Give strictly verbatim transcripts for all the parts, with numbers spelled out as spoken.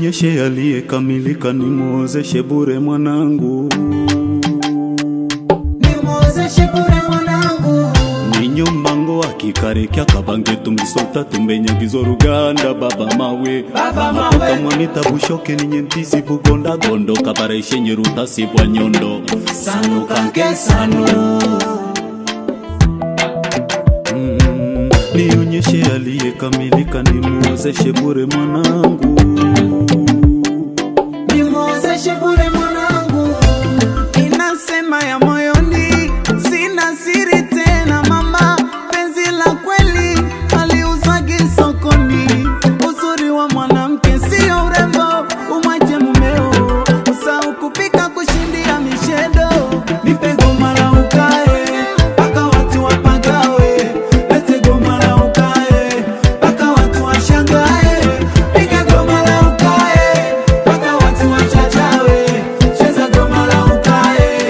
Nionyeshe aliyekamilika, nimwozeshe bure mwanangu. Nimwozeshe bure mwanangu. Ninyo mbango akikareka kabange tumisota tumbenya gizo ruganda baba mawe. Baba mawe. Kamwanita bushoke ninyentisi bugonda gondo kabareshe nyeruta sibwa nyondo. Sanu kanke sanu. Mm, nionyeshe aliyekamilika, nimwozeshe bure mwanangu. Nimwozeshe bure mwanangu. Inasema ya moyoni, sina siri tena mama. Penzi la kweli haliuzagi sokoni. Uzuri wa mwanamke sio urembo, umwache mumeo. Usahau kupika kushindia mishedo. Nipe goma la ukae, paka watu wapagawe. Lete goma la ukae, paka watu washangae. Piga goma la ukae, paka watu wachachawe. Cheza goma la ukae.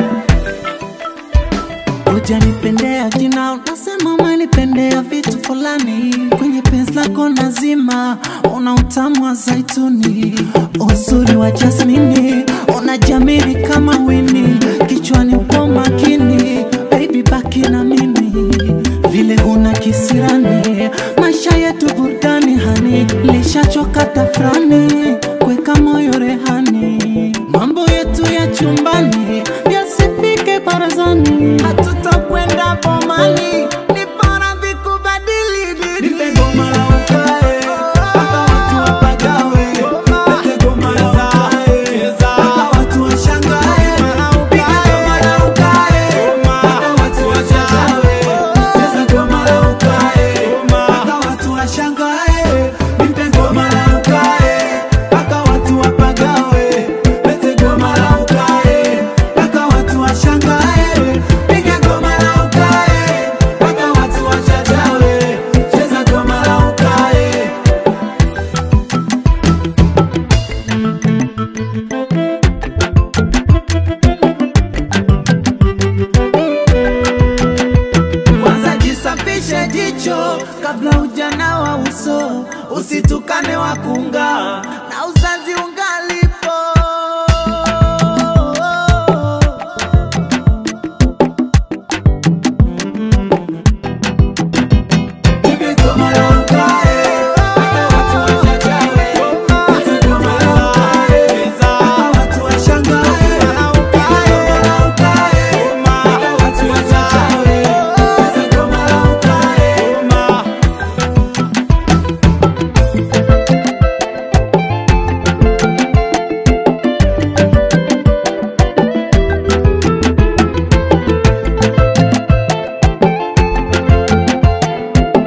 Hujanipendea jina, unasema umenipendea vitu fulani. Kwenye penzi lako nazima, una utamu wa zaituni. Uzuri wa jasmini, unajamiri kama wini. Kichwani upo makini, baby baki na mimi. Vile huna kisirani, maisha yetu burudani hani. Lishachoka tafrani, kweka moyo rehani. Mambo yetu ya chumbani, yasifike barazani. Hatutakwenda bomani, ni bora vikubadili. Nipe goma la ukae, paka watu wapagawe. Lete goma la ukae, paka watu washangae. Piga goma la ukae, paka watu wachachawe. Cheza goma la ukae, paka watu washangae. Nipe goma la ukae, paka watu wapagawe. Lete goma la ukae, paka watu washangae. Piga goma la ukae, paka watu wachachawe. Cheza goma la ukae. Kwanza jisafishe jicho kabla hujana wa uso. Usitukane wakunga na uzazi ungalipo. Piga goma la ukae, paka watu wachachawe. Cheza goma la ukae, paka watu washangae. Piga goma la ukae, paka watu wachachawe. Cheza goma la ukae.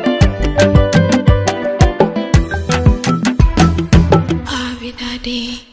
Harvey Daddy.